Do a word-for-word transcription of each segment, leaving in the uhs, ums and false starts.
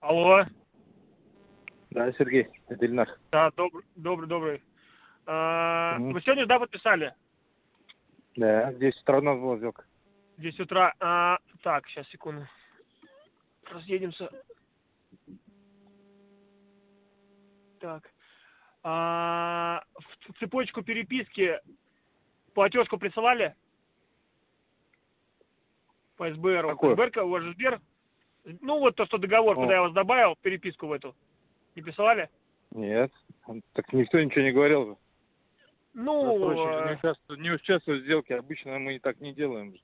Алло. Да, Сергей, это Ильнар. Да, добрый, добрый, добрый. А, Угу. Вы сегодня, да, подписали? Да, в десять утра у нас была сделка. В десять утра. А, так, сейчас, секунду. Разъедемся. Так. А, в цепочку переписки платежку присылали? По эс бэ эр. Какую? эс бэ эр, у вас же Сбер. Ну, вот то, что договор, Ну, куда я вас добавил, переписку в эту. Не присылали? нет, так никто ничего не говорил же. Ну, Застройщик же не э, участвует, не участвует в сделке. Обычно мы и так не делаем.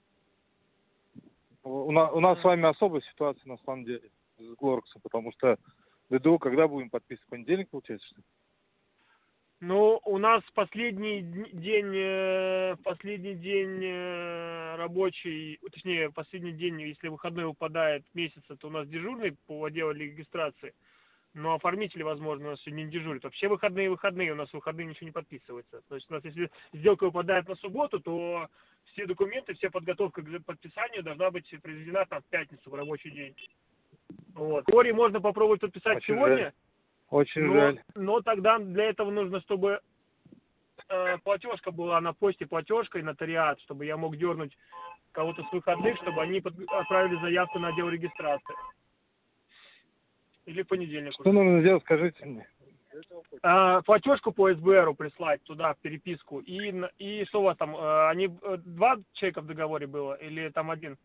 У нас, у нас с вами особая ситуация, на самом деле, с Глорксом, потому что дэ дэ о когда будем подписывать? В понедельник, получается, что ли? ну, у нас последний день, э, последний день э, рабочий, точнее, последний день, если выходной выпадает месяца, то у нас дежурный по отделу регистрации, но оформители, возможно, у нас сегодня не дежурят. Вообще выходные выходные, у нас в выходные ничего не подписывается. То есть у нас, если сделка выпадает на субботу, то все документы, вся подготовка к подписанию должна быть произведена там в пятницу, в рабочий день. Вот. В теории можно попробовать подписать Очень сегодня. жаль. Очень Но, жаль. но тогда для этого нужно, чтобы э, платежка была на почте, платежка и нотариат, чтобы я мог дернуть кого-то с выходных, чтобы они под, отправили заявку на отдел регистрации. Или в понедельник Что уже. нужно сделать, скажите мне. А, платежку по эс бэ эру прислать туда, в переписку. И, на- и что у вас там? э, Они э, два человека в договоре было или там один?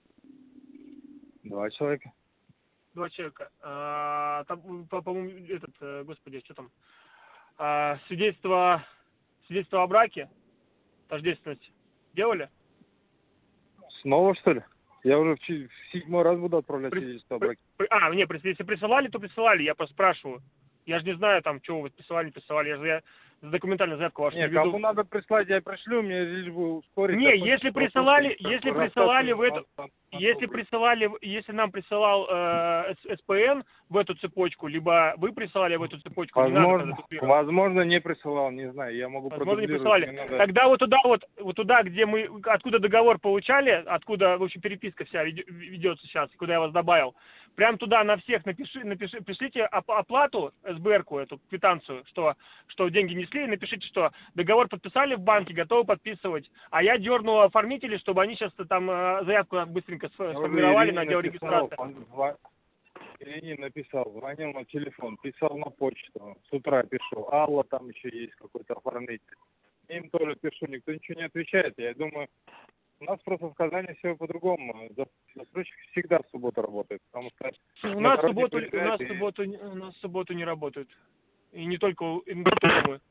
Два человека. Два человека. А, там, по- по-моему, этот, э, господи, что там? А, свидетельство, свидетельство о браке, тождественность делали? Снова, что ли? Я уже в, чи- в седьмой раз буду отправлять При- свидетельство о при- браке. при- а, не, при- если присылали, то присылали, я просто спрашиваю. Я же не знаю, там, что вы присылали, не присылали. Я же я документальную заявку вашу не Не, кому веду. надо прислать, я пришлю, мне лишь бы ускорить. Не, если закончить вопрос, и присылали, как если бы присылали в рассказывать эту, вам, там, если быть. присылали, если нам присылал э, эс пэ эн в эту цепочку, либо вы присылали в эту цепочку, не надо тогда Возможно, дублировать. возможно, не присылал, не знаю, я могу Возможно, не продублировать, присылали. мне надо... Тогда вот туда вот, вот туда, где мы, откуда договор получали, откуда, в общем, переписка вся ведё- ведется сейчас, куда я вас добавил, прям туда на всех напиши, напиши, пришлите оп- оплату, эс бэ эр-ку, эту квитанцию, что, что деньги несли, и напишите, что договор подписали в банке, готовы подписывать, а я дерну оформителей, чтобы они сейчас там э, заявку быстренько сф- Я уже сформировали на Ирине отдел написал, регистрации. он зва- Ирине написал, звонил на телефон, писал на почту, с утра пишу, Алла, там еще есть какой-то оформитель. Им тоже пишу, никто ничего не отвечает, я думаю, у нас просто в Казани все по-другому. За- Застройщик всегда в субботу работает, потому что У на нас в дороге субботу, у приезжает нас в и... субботу, у нас в субботу не работают. И не только, у- и не только вы.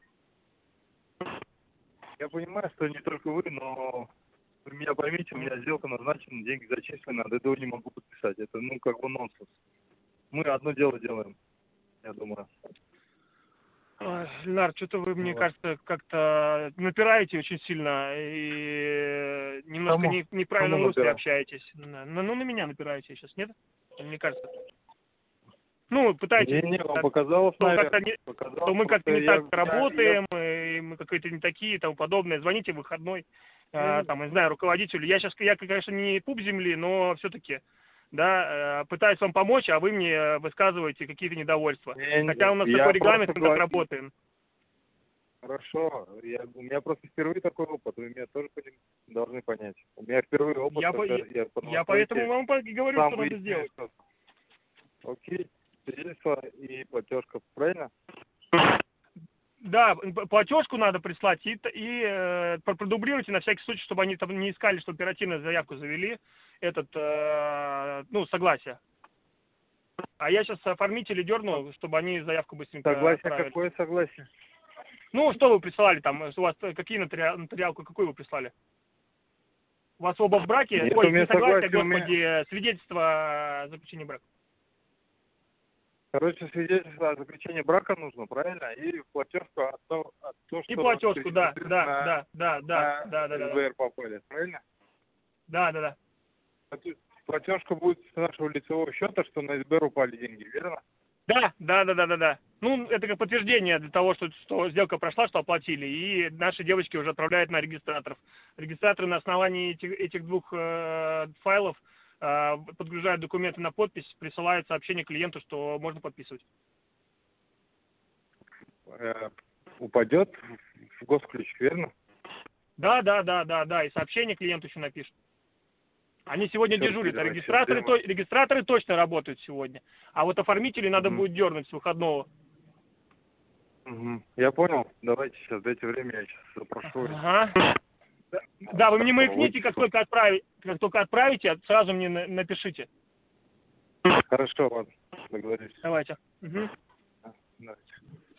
Я понимаю, что не только вы, но вы меня поймите, у меня сделка назначена, деньги зачислены, а дэ дэ о не могу подписать. Это, ну, как бы нонсенс. Мы одно дело делаем, я думаю. Ой, Ленар, что-то вы, мне Вот. кажется, как-то напираете очень сильно и немножко Кому? не, в Кому неправильном русле набирать? общаетесь. На- Ну, ну, на меня напираете сейчас, нет? Мне кажется. Ну, пытаетесь, Не, не, вам так, показалось, что, как-то наверное. не, что Показалось, мы как-то просто не я... так я, я... работаем, и мы какие-то не такие и тому подобное. Звоните в выходной, а, там, не знаю, руководителю. Я сейчас, я, конечно, не пуп земли, но все-таки, да, э, пытаюсь вам помочь, а вы мне высказываете какие-то недовольства. Не, Хотя у нас я такой просто регламент, мы так говорю... работаем. Хорошо, я, у меня просто впервые такой опыт, вы меня тоже поним- должны понять. У меня впервые опыт, Я, по- когда я по я поэтому новостройке вам по- говорю, сам что надо выясняю, сделать. что... Окей, свидетельство и платежка, правильно? Да, п- платежку надо прислать и, т- и э, про- продублируйте на всякий случай, чтобы они там не искали, что оперативно заявку завели, этот, э, ну, согласие. А я сейчас оформителей дерну, чтобы они заявку быстренько Согласие, отправили. какое согласие? Ну, что вы присылали там? У вас э, какие нотариал, нотариалку, какую вы прислали? У вас оба в браке? Нет, Ой, у не меня согласие, согласие, у меня... господи, э, свидетельство о заключении брака. Короче, свидетельство о заключении брака нужно, правильно? И платежку от того, от того, И что платежку, да, средства да, на, да, да, да, на да, да, да, да, эс бэ эр попали, правильно? да, да, да. Платежка будет с нашего лицевого счета, что на эс бэ эр упали деньги, верно? Да, да, да, да, да, да. Ну, это как подтверждение для того, что, что сделка прошла, что оплатили, и наши девочки уже отправляют на регистраторов. Регистраторы на основании этих, этих двух э, файлов э, подгружают документы на подпись, присылают сообщение клиенту, что можно подписывать. Э, упадет в госключ, верно? Да, да, да, да, да, и сообщение клиенту еще напишут. Они сегодня Черт, дежурят, а вообще регистраторы, тема. то, регистраторы точно работают сегодня. А вот оформителей надо Мгм. будет дернуть с выходного. Мгм. Я понял. Давайте сейчас, дайте время, я сейчас запрошу. Ага. Да, да, вы мне маякните, как Выписку. только отправите, как только отправите, сразу мне на- напишите. Хорошо, ладно, договорились. Давайте. Угу. Давайте.